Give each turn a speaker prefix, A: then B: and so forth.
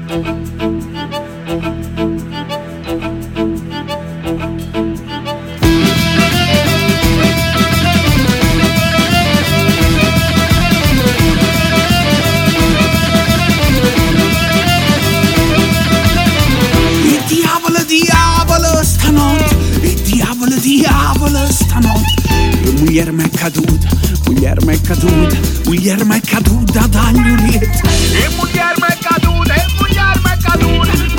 A: Diavolo stanotte, mulher m'è caduta, mulher m'è caduta, mulher m'è caduta dagli ulieti. E mulher m'è caduta.